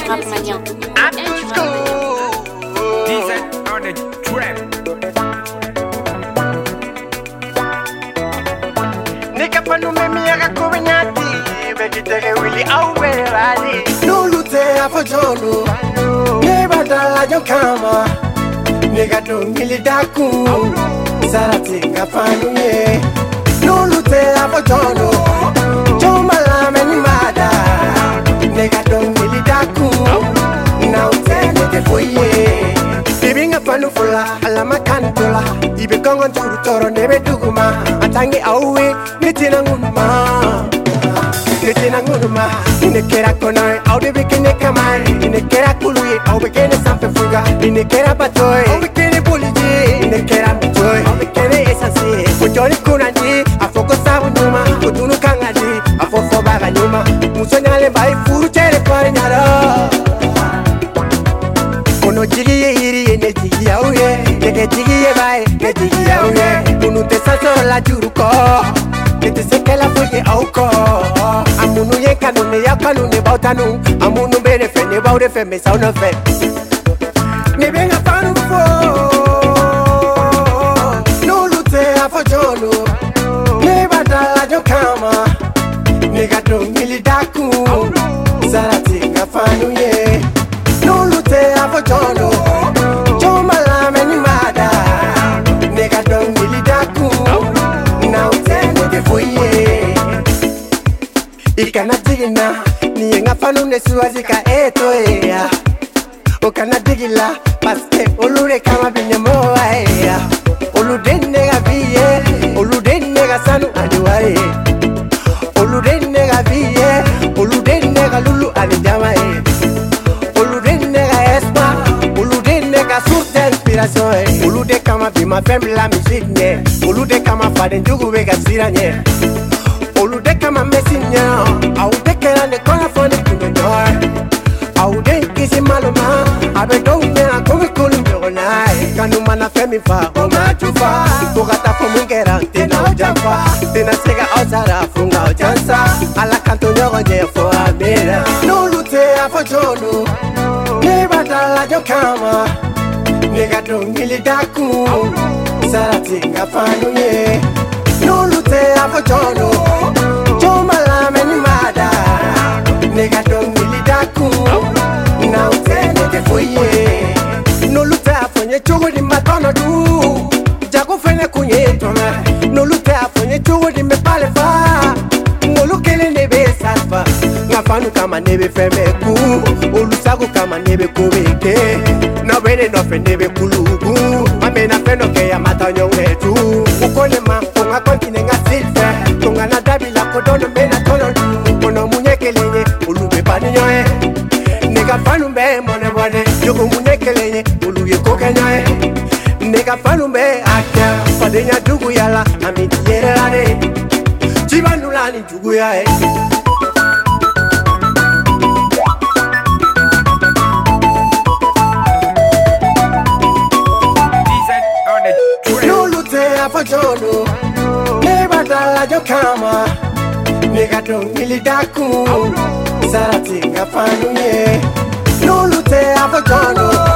du rap malien. Diesel on the trap. Nika panu memi akakubinyati vegetarian willy awelali nulute afojonu neba dala jokama nega dongili daku sarati ngafanu ye nulute afojonu chomala meni mada nega dongili daku na utene te foye bibinga panu fula alama kantola ibe kongon turu toro nebe duguma atangi awe nitina nguruma inekera konai au de bikine kamai inekera kului au bikine sampe fuga inekera batoi au bikine poliji inekera mutoi au bikine esansi kujoni kunandi afoko sabu nyuma kutunu kangaji afofo baga nyuma musonyale bai furu chere kwa nyara Ono jigiye iri ne jigiya uye Nege jigiye bae ne jigiya uye Munu te saso la juruko Kete seke la fuge auko Amunu ye kanune ya kanune bautanu Amunu bene fe ne baude fe me sauna fe Ne benga panu fo Nulute afo jonu Ne badala jokama Nega dongili daku Sarati nga fanu ye Nulute afojolo Chomala meni mada Nega dongili daku Na utene te foye Ikana digina Niye nga fanu nesuazika eto ea Okana digila Paske olure kama binye moa ea Olude nega viye Olude nega sanu adiwae Olude nega viye Olude nega lulu adijama ea Ulude kama bima fembi la musique nye Ulude kama fade njugu wega sira nye Ulude kama mesi nye Aude kera ne kona fone kunde nyoy Aude kisi maluma Abe dou nye na kumi kulu mbiro nae Kanuma na femi fa oma chufa Tukata fumungera tena ujafa Tena sega osara funga ujansa Ala kanto nyogo nye fo amira Nulute afo jonu Neba dala jokama Nega dongili daku Sarati ngafanu ye Nulute afojonu Chomala meni mada Nega dongili daku Na utene te foye Nulute afonye chugu di matono du Jago fene kunye tome Nulute afonye chugu di me pale fa Ngolu kele nebe salfa Ngafanu kama nebe feme ku Olusagu kama nebe kubeke Na wene no fe nebe kulugu Mamena feno ke ya mata nyongetu Ukone ma konga kontine nga silfe Konga na dabi la kodono mena tono du Kono munyeke lenye ulube pani nyoe Nega fanu mbe mone wane Yoko munyeke lenye uluye koke nyoe Nega fanu mbe akya Fadenya dugu yala amiti yere lane Chiba nulani dugu ya Afojonu Neba dala jokama Nega dongili daku Sarati ngafanu ye Nulute afojonu